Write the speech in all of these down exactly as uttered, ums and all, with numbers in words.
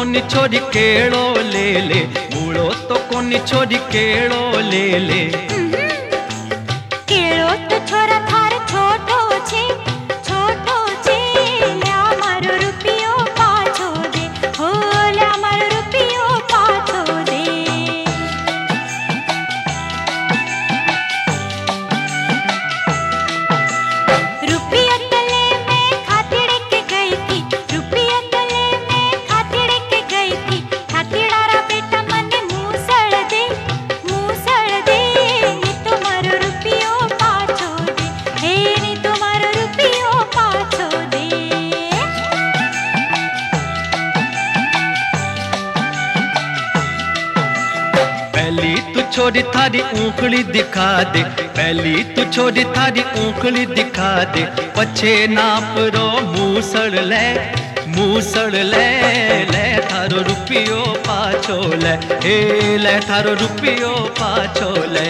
कोनी छोरी केड़ो ले ले, मूड़ो तो कोनी छोरी केड़ो ले ले। केड़ो तो छोरा थार छोटो छे, छोटो छे, ल्या मारो रुपियो पाछो दे, हो ल्या मारो रुपियो पाछो दे। रुपिया तले मैं खातिड़े के गई थी, रुपिया तले मैं खातिड़े के गई थी, खातिड़ारा बेटा मने मूसळ दे, मूसळ दे, नी तुम्हारो रुपियो पाछो दे, हे नी तुम्हारो रुपियो पाछो दे। पहली तू छोरी थारी ऊँखड़ी दिखा दे, पहली तू छोरी थारी ऊँखड़ी दिखा दे, पछे नाप रो मूसड़ ले, मूसड़ ले, ले थारो रुपियो पाछो ले, हे ले थारो रुपियो पाछो ले।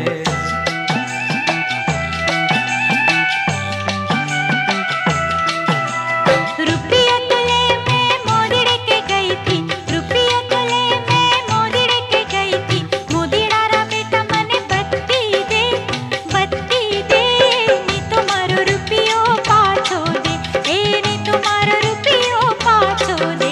रुपिया तले मैं मोदिड़े के गई थी, रुपिया तले मैं मोदिड़े के गई थी, मोदिड़ारा बेटा मने बत्ती दे, बत्ती दे, नी तुम्हारो रुपियो पाछो दे, हे नी तुम्हारो रुपियो पाछो दे।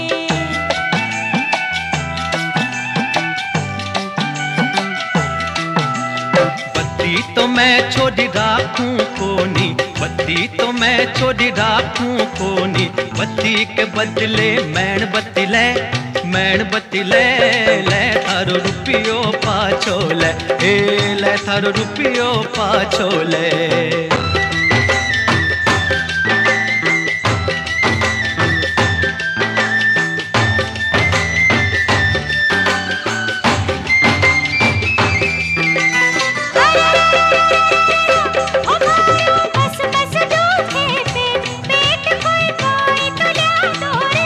बत्ती तो मैं छोड़ी राखूं कोनी, बत्ती तो मैं छोड़ी राखूं कोनी, बत्ती के बदले मैण बत्ती ले, मैण बत्ती ले, ले थारो रुपियो पाछो ले, हे ले थारो रुपियो पाछो ले। ओ मारो बस बस दूधे पेट, पेट कोई कोई तो ल्या दो रे।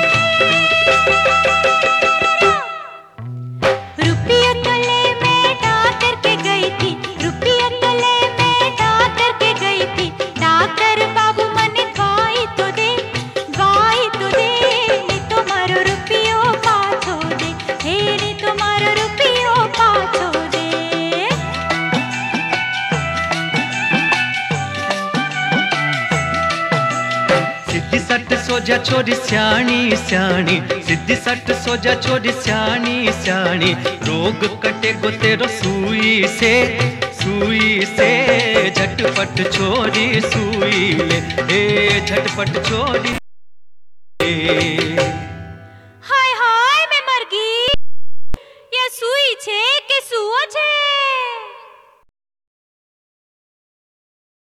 रुपिया तले मैं डॉक्टर के गई थी, रुपिया तले मैं डॉक्टर के गई थी, डॉक्टर बाबू मने दवाई तो दे, दवाई तो दे, नी तुम्हारो रुपियो पाछो दे, हे नी तुम्हारो रुपियो पाछो दे। सिद्धि सट सोजा छोरी स्याणी स्याणी, सिद्धि सट सोजा छोरी स्याणी स्याणी, रोग कटे गो तेरो सुई से, सुई से, झटपट छोरी सुई ले, हे झटपट छोरी ले।